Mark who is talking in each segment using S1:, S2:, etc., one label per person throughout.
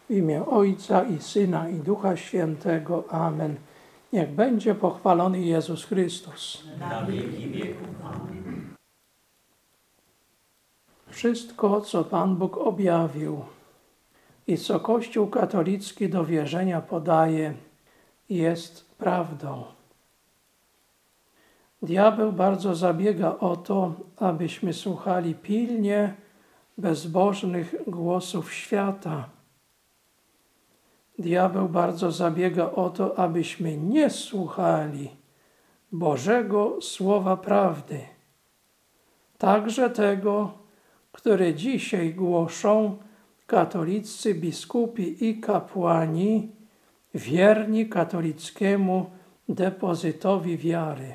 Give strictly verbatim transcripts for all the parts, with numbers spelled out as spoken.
S1: W imię Ojca i Syna i Ducha Świętego. Amen. Niech będzie pochwalony Jezus Chrystus.
S2: Na wieki wieków. Amen.
S1: Wszystko, co Pan Bóg objawił i co Kościół katolicki do wierzenia podaje, jest prawdą. Diabeł bardzo zabiega o to, abyśmy słuchali pilnie bezbożnych głosów świata. Diabeł bardzo zabiega o to, abyśmy nie słuchali Bożego Słowa Prawdy, także tego, które dzisiaj głoszą katoliccy biskupi i kapłani wierni katolickiemu depozytowi wiary.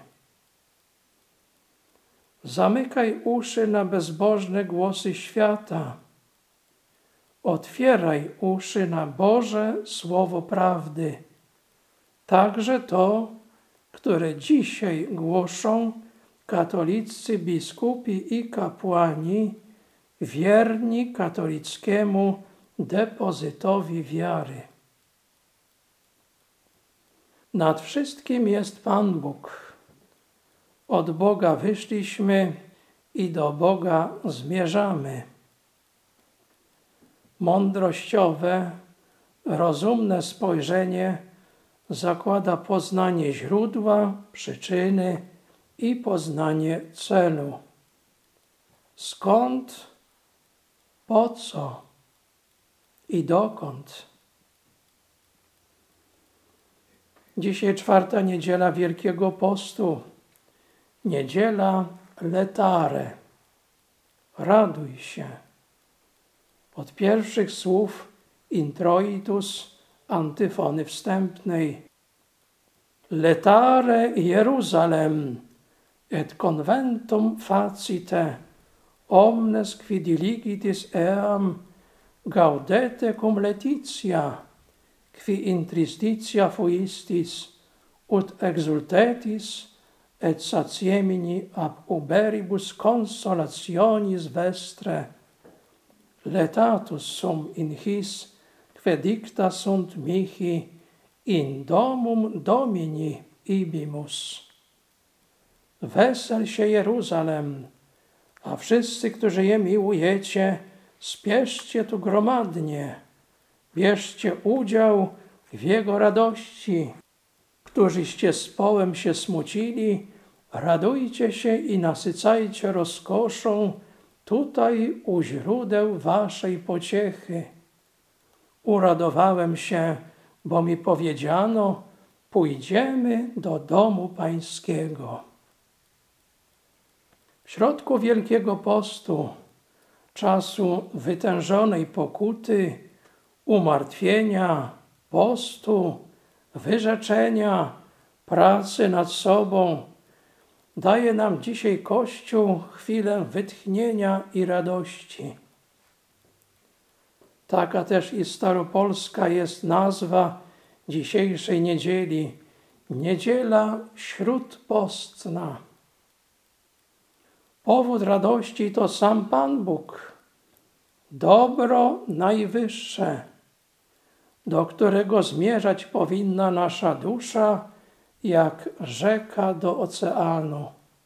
S1: Zamykaj uszy na bezbożne głosy świata. Otwieraj uszy na Boże Słowo Prawdy, także to, które dzisiaj głoszą katoliccy biskupi i kapłani wierni katolickiemu depozytowi wiary. Nad wszystkim jest Pan Bóg. Od Boga wyszliśmy i do Boga zmierzamy. Mądrościowe, rozumne spojrzenie zakłada poznanie źródła, przyczyny i poznanie celu. Skąd, po co i dokąd? Dzisiaj czwarta niedziela Wielkiego Postu, niedziela Letare. Raduj się. Od pierwszych słów introitus antyfony wstępnej. Letare Jeruzalem et conventum facite omnes qui diligitis eam gaudete cum Laetitia qui in tristitia fuistis ut exultetis et satiemini ab uberibus consolationis vestre letatus sum in his que dicta sunt mihi in domum Domini ibimus. Wesel się Jeruzalem, a wszyscy, którzy je miłujecie, spieszcie tu gromadnie, bierzcie udział w jego radości. Którzyście z połem się smucili, radujcie się i nasycajcie rozkoszą tutaj u źródeł waszej pociechy. Uradowałem się, bo mi powiedziano, pójdziemy do domu pańskiego. W środku Wielkiego Postu, czasu wytężonej pokuty, umartwienia, postu, wyrzeczenia, pracy nad sobą, daje nam dzisiaj Kościół chwilę wytchnienia i radości. Taka też i staropolska jest nazwa dzisiejszej niedzieli, Niedziela Śródpostna. Powód radości to sam Pan Bóg, dobro najwyższe, do którego zmierzać powinna nasza dusza jak rzeka do oceanu.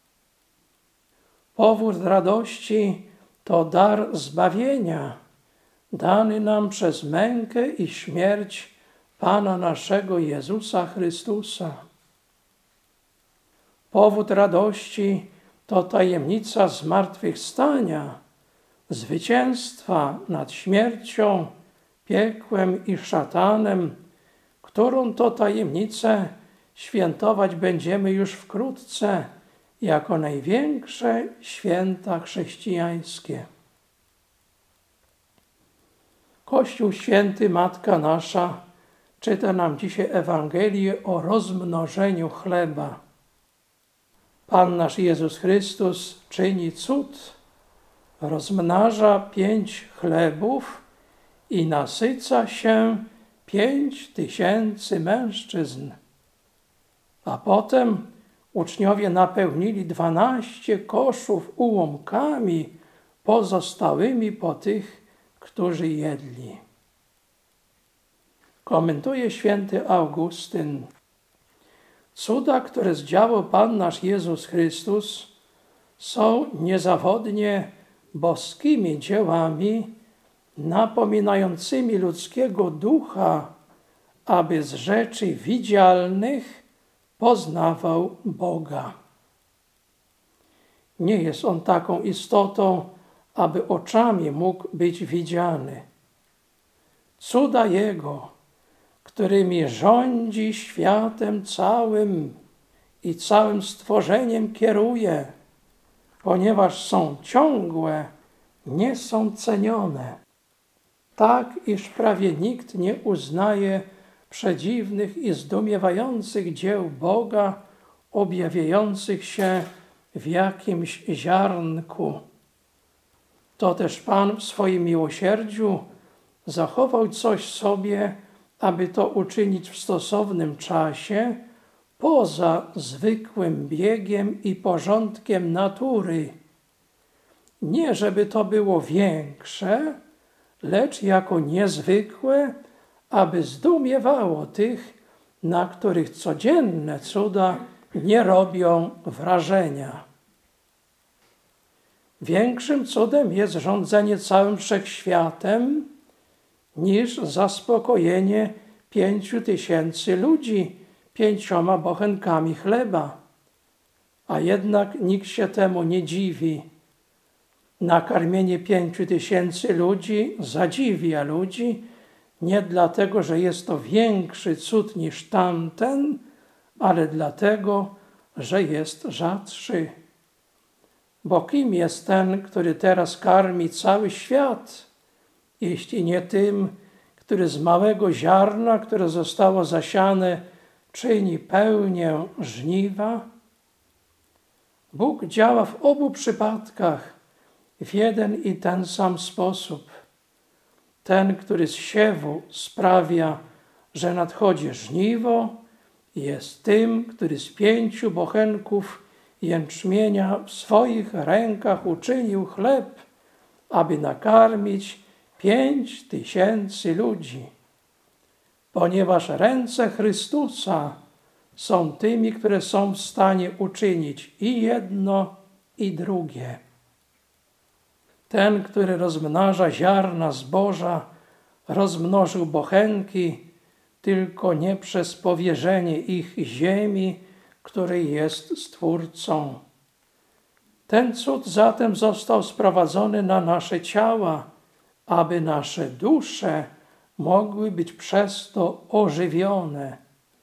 S1: Powód radości to dar zbawienia, dany nam przez mękę i śmierć Pana naszego Jezusa Chrystusa. Powód radości to tajemnica zmartwychwstania, zwycięstwa nad śmiercią, piekłem i szatanem, którą to tajemnicę świętować będziemy już wkrótce jako największe święta chrześcijańskie. Kościół Święty Matka Nasza czyta nam dzisiaj Ewangelię o rozmnożeniu chleba. Pan nasz Jezus Chrystus czyni cud, rozmnaża pięć chlebów i nasyca się pięć tysięcy mężczyzn. A potem uczniowie napełnili dwanaście koszów ułomkami pozostałymi po tych, którzy jedli. Komentuje święty Augustyn. Cuda, które zdziałał Pan nasz Jezus Chrystus, są niezawodnie boskimi dziełami napominającymi ludzkiego ducha, aby z rzeczy widzialnych poznawał Boga. Nie jest On taką istotą, aby oczami mógł być widziany. Cuda Jego, którymi rządzi światem całym i całym stworzeniem kieruje, ponieważ są ciągłe, nie są cenione. Tak, iż prawie nikt nie uznaje przedziwnych i zdumiewających dzieł Boga objawiających się w jakimś ziarnku. To też Pan w swoim miłosierdziu zachował coś sobie, aby to uczynić w stosownym czasie, poza zwykłym biegiem i porządkiem natury. Nie żeby to było większe, lecz jako niezwykłe, aby zdumiewało tych, na których codzienne cuda nie robią wrażenia. Większym cudem jest rządzenie całym wszechświatem niż zaspokojenie pięciu tysięcy ludzi pięcioma bochenkami chleba. A jednak nikt się temu nie dziwi. Nakarmienie pięciu tysięcy ludzi zadziwia ludzi, nie dlatego, że jest to większy cud niż tamten, ale dlatego, że jest rzadszy. Bo kim jest ten, który teraz karmi cały świat, jeśli nie tym, który z małego ziarna, które zostało zasiane, czyni pełnię żniwa? Bóg działa w obu przypadkach w jeden i ten sam sposób. Ten, który z siewu sprawia, że nadchodzi żniwo, jest tym, który z pięciu bochenków jęczmienia w swoich rękach uczynił chleb, aby nakarmić pięć tysięcy ludzi. Ponieważ ręce Chrystusa są tymi, które są w stanie uczynić i jedno, i drugie. Ten, który rozmnaża ziarna zboża, rozmnożył bochenki, tylko nie przez powierzenie ich ziemi, której jest Stwórcą. Ten cud zatem został sprowadzony na nasze ciała, aby nasze dusze mogły być przez to ożywione.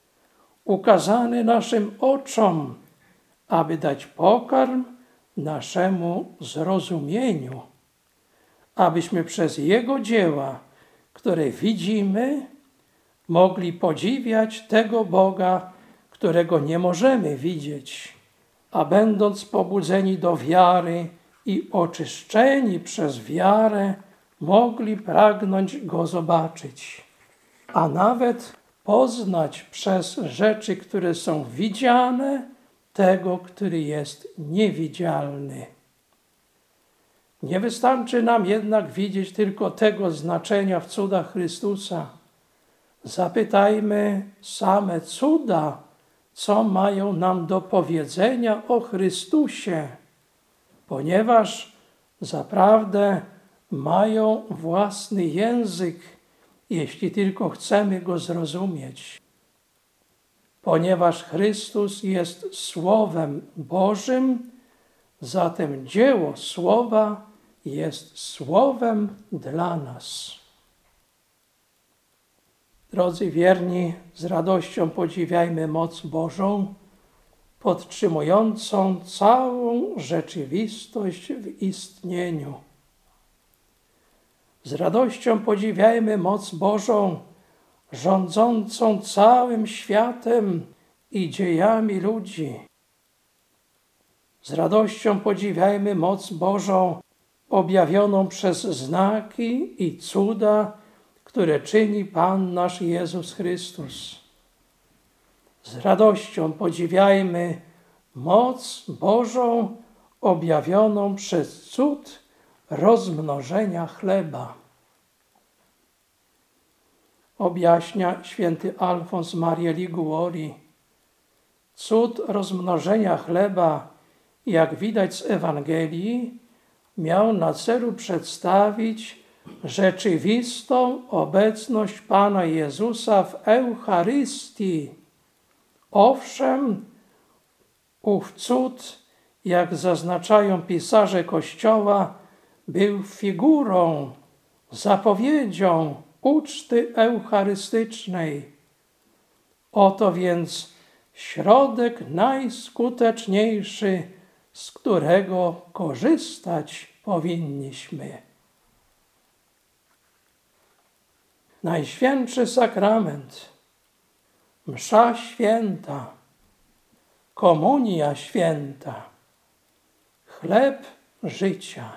S1: Ukazany naszym oczom, aby dać pokarm naszemu zrozumieniu, abyśmy przez Jego dzieła, które widzimy, mogli podziwiać tego Boga, którego nie możemy widzieć, a będąc pobudzeni do wiary i oczyszczeni przez wiarę, mogli pragnąć Go zobaczyć, a nawet poznać przez rzeczy, które są widziane, tego, który jest niewidzialny. Nie wystarczy nam jednak widzieć tylko tego znaczenia w cudach Chrystusa. Zapytajmy same cuda, co mają nam do powiedzenia o Chrystusie, ponieważ zaprawdę mają własny język, jeśli tylko chcemy go zrozumieć. Ponieważ Chrystus jest Słowem Bożym, zatem dzieło Słowa jest Słowem dla nas. Drodzy wierni, z radością podziwiajmy moc Bożą, podtrzymującą całą rzeczywistość w istnieniu. Z radością podziwiajmy moc Bożą, rządzącą całym światem i dziejami ludzi. Z radością podziwiajmy moc Bożą, objawioną przez znaki i cuda, które czyni Pan nasz Jezus Chrystus. Z radością podziwiajmy moc Bożą, objawioną przez cud rozmnożenia chleba. objaśnia święty Alfons Maria Liguori. Cud rozmnożenia chleba, jak widać z Ewangelii, miał na celu przedstawić rzeczywistą obecność Pana Jezusa w Eucharystii. Owszem, ów cud, jak zaznaczają pisarze Kościoła, był figurą, zapowiedzią uczty eucharystycznej. Oto więc środek najskuteczniejszy, z którego korzystać powinniśmy. Najświętszy sakrament, msza święta, komunia święta, chleb życia.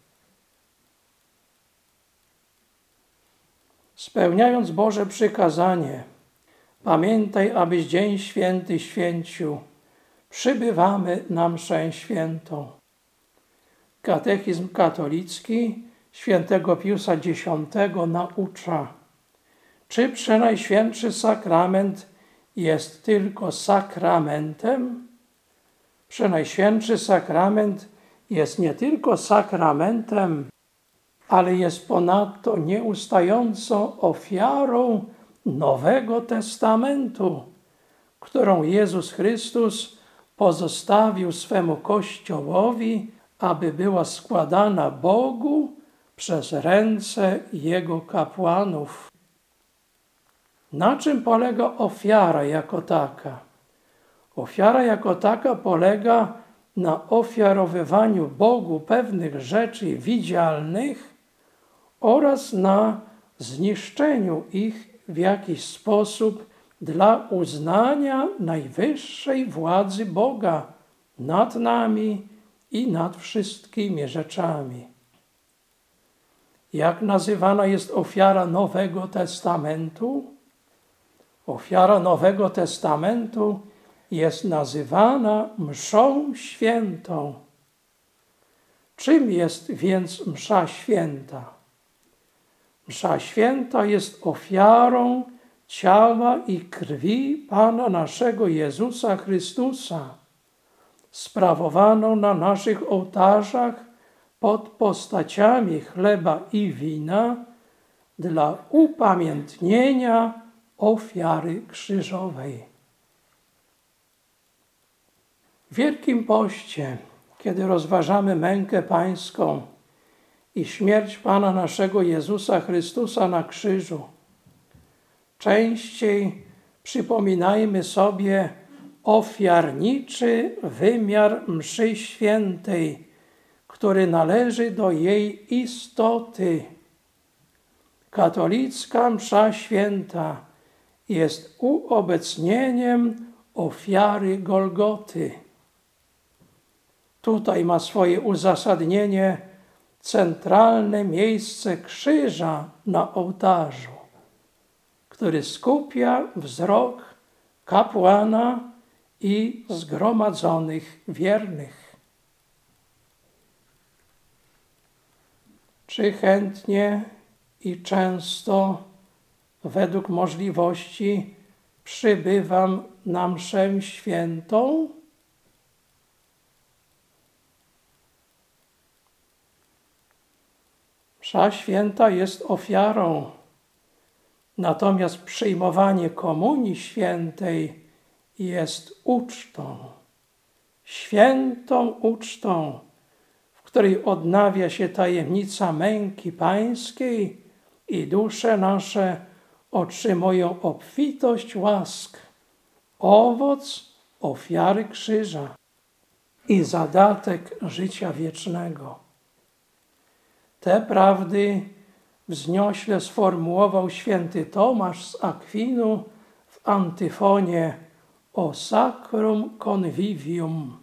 S1: Spełniając Boże przykazanie, pamiętaj, abyś dzień święty święcił, przybywamy na mszę świętą. Katechizm katolicki świętego Piusa Dziesiątego naucza, czy przenajświętszy sakrament jest tylko sakramentem? Przenajświętszy sakrament jest nie tylko sakramentem, ale jest ponadto nieustającą ofiarą Nowego Testamentu, którą Jezus Chrystus pozostawił swemu Kościołowi, aby była składana Bogu przez ręce Jego kapłanów. Na czym polega ofiara jako taka? Ofiara jako taka polega na ofiarowywaniu Bogu pewnych rzeczy widzialnych oraz na zniszczeniu ich w jakiś sposób dla uznania najwyższej władzy Boga nad nami i nad wszystkimi rzeczami. Jak nazywana jest ofiara Nowego Testamentu? Ofiara Nowego Testamentu jest nazywana mszą świętą. Czym jest więc msza święta? Msza święta jest ofiarą ciała i krwi Pana naszego Jezusa Chrystusa, sprawowaną na naszych ołtarzach pod postaciami chleba i wina dla upamiętnienia ofiary krzyżowej. W Wielkim Poście, kiedy rozważamy mękę Pańską i śmierć Pana naszego Jezusa Chrystusa na krzyżu, częściej przypominajmy sobie ofiarniczy wymiar mszy świętej, który należy do jej istoty. Katolicka msza święta jest uobecnieniem ofiary Golgoty. Tutaj ma swoje uzasadnienie centralne miejsce krzyża na ołtarzu, który skupia wzrok kapłana i zgromadzonych wiernych. Czy chętnie i często, według możliwości, przybywam na mszę świętą? Msza święta jest ofiarą, natomiast przyjmowanie komunii świętej jest ucztą, świętą ucztą, w której odnawia się tajemnica męki pańskiej i dusze nasze otrzymują obfitość łask, owoc ofiary krzyża i zadatek życia wiecznego. Te prawdy wzniośle sformułował święty Tomasz z Akwinu w antyfonie O sacrum convivium.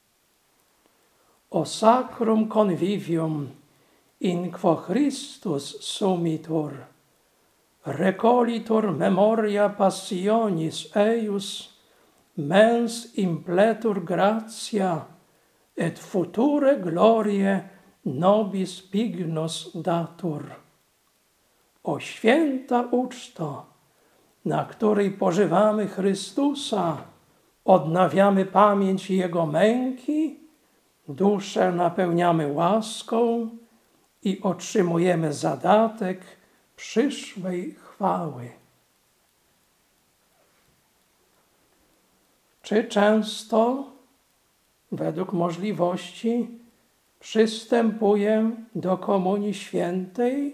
S1: O sacrum convivium, in quo Christus sumitur, recolitur memoria passionis eius, mens impletur gratia, et future glorie nobis pignus datur. O święta uczto, na której pożywamy Chrystusa, odnawiamy pamięć Jego męki, duszę napełniamy łaską i otrzymujemy zadatek przyszłej chwały. Czy często, według możliwości, przystępuję do Komunii Świętej?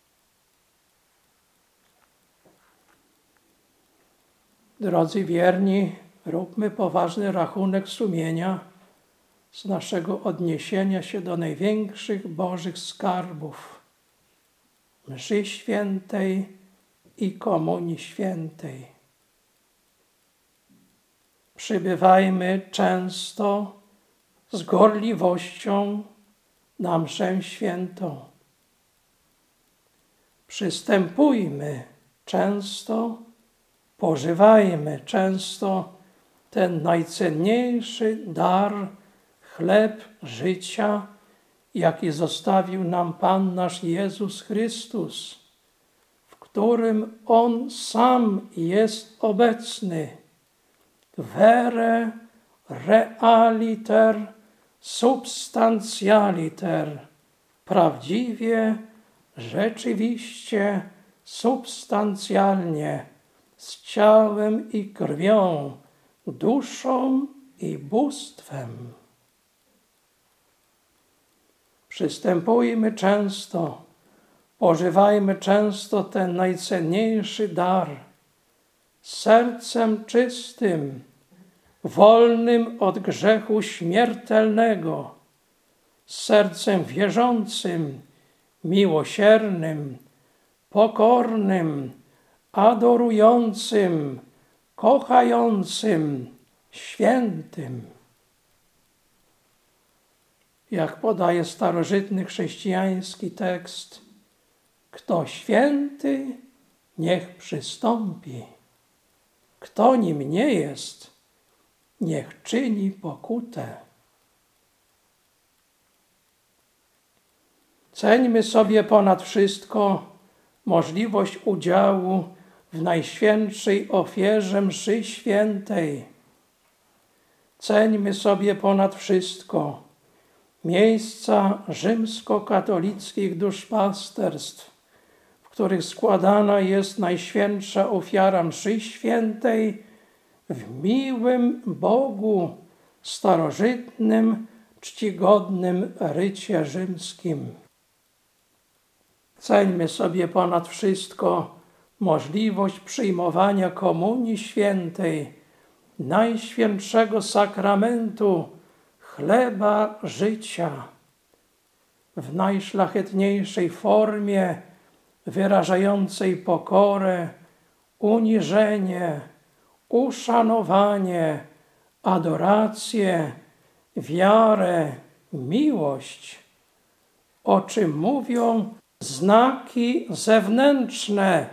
S1: Drodzy wierni, róbmy poważny rachunek sumienia z naszego odniesienia się do największych Bożych skarbów, mszy świętej i Komunii Świętej. Przybywajmy często z gorliwością na mszę świętą. Przystępujmy często, pożywajmy często ten najcenniejszy dar, chleb życia, jaki zostawił nam Pan nasz Jezus Chrystus, w którym On sam jest obecny. Vere realiter substantialiter, prawdziwie, rzeczywiście, substancjalnie, z ciałem i krwią, duszą i bóstwem. Przystępujmy często, pożywajmy często ten najcenniejszy dar, sercem czystym, wolnym od grzechu śmiertelnego, sercem wierzącym, miłosiernym, pokornym, adorującym, kochającym, świętym. Jak podaje starożytny chrześcijański tekst, kto święty, niech przystąpi. Kto nim nie jest, niech czyni pokutę. Ceńmy sobie ponad wszystko możliwość udziału w najświętszej ofierze mszy świętej. Ceńmy sobie ponad wszystko miejsca rzymskokatolickich duszpasterstw, w których składana jest najświętsza ofiara mszy świętej w miłym Bogu, starożytnym, czcigodnym rycie rzymskim. Ceńmy sobie ponad wszystko możliwość przyjmowania Komunii Świętej, najświętszego sakramentu, chleba życia, w najszlachetniejszej formie, wyrażającej pokorę, uniżenie, uszanowanie, adorację, wiarę, miłość, o czym mówią znaki zewnętrzne.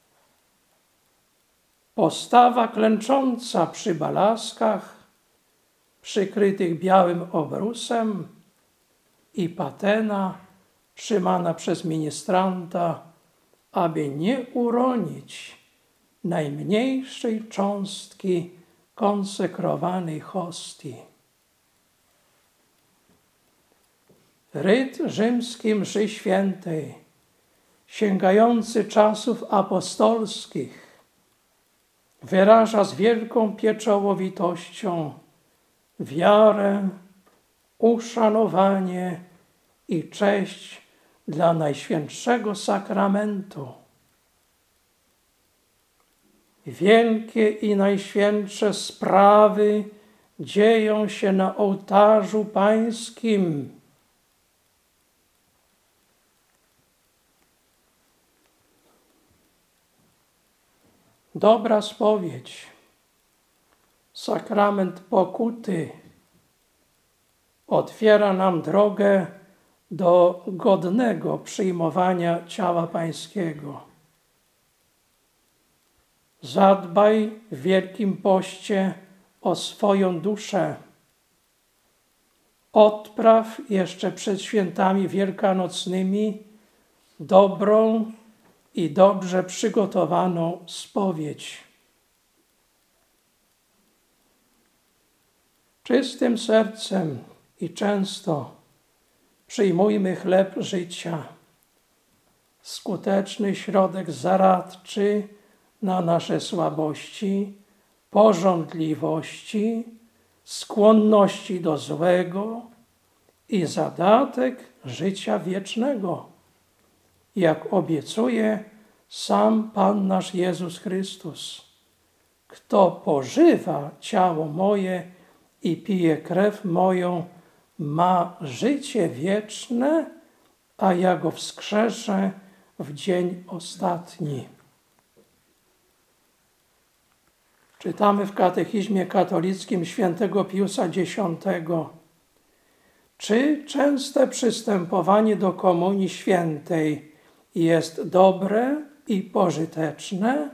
S1: Postawa klęcząca przy balaskach, przykrytych białym obrusem, i patena trzymana przez ministranta, aby nie uronić najmniejszej cząstki konsekrowanej hostii. Ryt rzymski mszy świętej, sięgający czasów apostolskich, wyraża z wielką pieczołowitością wiarę, uszanowanie i cześć dla Najświętszego Sakramentu. Wielkie i najświętsze sprawy dzieją się na ołtarzu pańskim. Dobra spowiedź, sakrament pokuty, otwiera nam drogę do godnego przyjmowania ciała pańskiego. Zadbaj w Wielkim Poście o swoją duszę. Odpraw jeszcze przed świętami wielkanocnymi dobrą i dobrze przygotowaną spowiedź. Czystym sercem i często przyjmujmy chleb życia, skuteczny środek zaradczy na nasze słabości, pożądliwości, skłonności do złego i zadatek życia wiecznego, jak obiecuje sam Pan nasz Jezus Chrystus. Kto pożywa ciało moje i pije krew moją, ma życie wieczne, a ja go wskrzeszę w dzień ostatni. Czytamy w Katechizmie Katolickim świętego Piusa Dziesiątego. Czy częste przystępowanie do Komunii Świętej jest dobre i pożyteczne?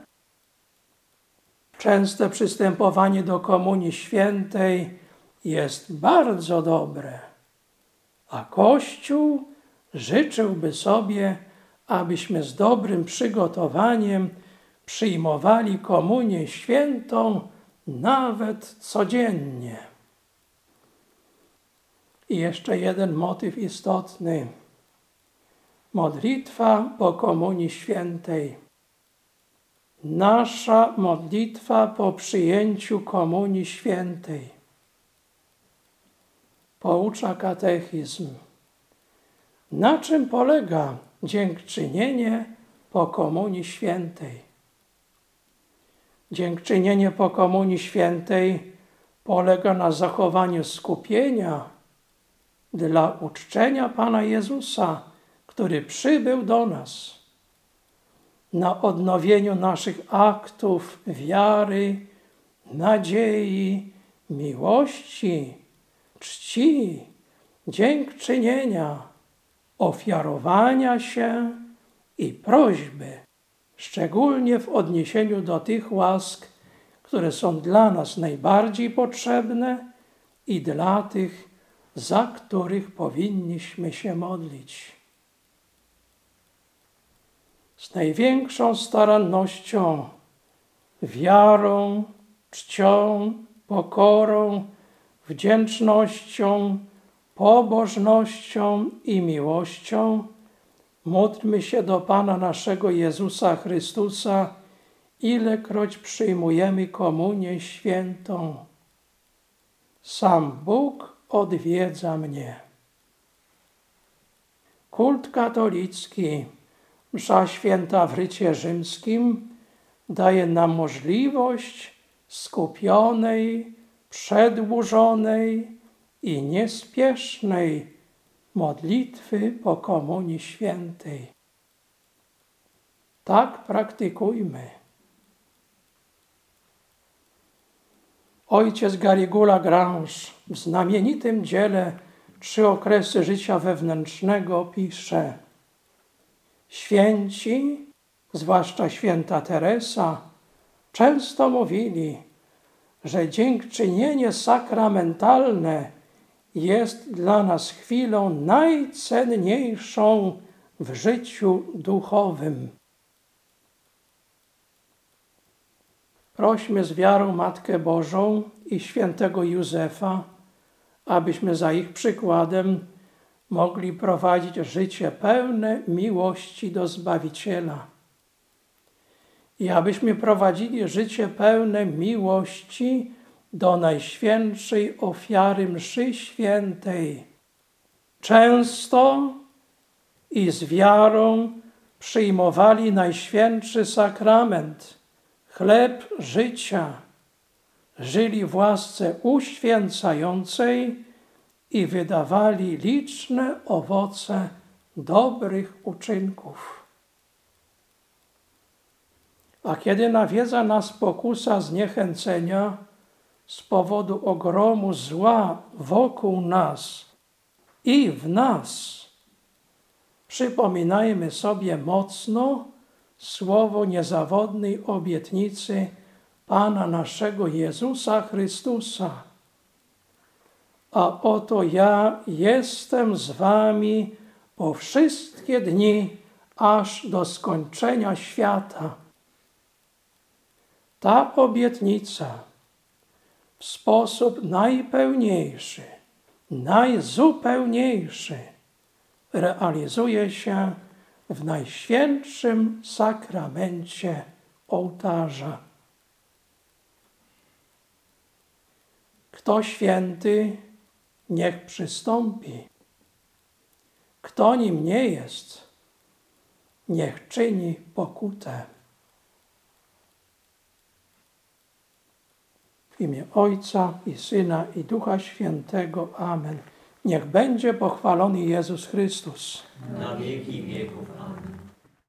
S1: Częste przystępowanie do Komunii Świętej jest bardzo dobre, a Kościół życzyłby sobie, abyśmy z dobrym przygotowaniem przyjmowali Komunię Świętą nawet codziennie. I jeszcze jeden motyw istotny. Modlitwa po Komunii Świętej. Nasza modlitwa po przyjęciu Komunii Świętej. Poucza katechizm. Na czym polega dziękczynienie po Komunii Świętej? Dziękczynienie po Komunii Świętej polega na zachowaniu skupienia dla uczczenia Pana Jezusa, który przybył do nas, na odnowieniu naszych aktów wiary, nadziei, miłości, czci, dziękczynienia, ofiarowania się i prośby, szczególnie w odniesieniu do tych łask, które są dla nas najbardziej potrzebne i dla tych, za których powinniśmy się modlić. Z największą starannością, wiarą, czcią, pokorą, wdzięcznością, pobożnością i miłością módlmy się do Pana naszego Jezusa Chrystusa, ilekroć przyjmujemy Komunię Świętą. Sam Bóg odwiedza mnie. Kult katolicki, msza święta w rycie rzymskim, daje nam możliwość skupionej, przedłużonej i niespiesznej modlitwy po Komunii Świętej. Tak praktykujmy. Ojciec Garrigou Lagrange w znamienitym dziele Trzy okresy życia wewnętrznego pisze: święci, zwłaszcza święta Teresa, często mówili, że dziękczynienie sakramentalne jest dla nas chwilą najcenniejszą w życiu duchowym. Prośmy z wiarą Matkę Bożą i świętego Józefa, abyśmy za ich przykładem mogli prowadzić życie pełne miłości do Zbawiciela. I abyśmy prowadzili życie pełne miłości do Najświętszej ofiary mszy świętej. Często i z wiarą przyjmowali Najświętszy sakrament, chleb życia, żyli w łasce uświęcającej i wydawali liczne owoce dobrych uczynków. A kiedy nawiedza nas pokusa zniechęcenia z powodu ogromu zła wokół nas i w nas, przypominajmy sobie mocno słowo niezawodnej obietnicy Pana naszego Jezusa Chrystusa. A oto ja jestem z wami po wszystkie dni, aż do skończenia świata. Ta obietnica w sposób najpełniejszy, najzupełniejszy realizuje się w Najświętszym Sakramencie ołtarza. Kto święty, niech przystąpi. Kto nim nie jest, niech czyni pokutę. W imię Ojca i Syna i Ducha Świętego. Amen. Niech będzie pochwalony Jezus Chrystus.
S2: Na wieki wieków. Amen.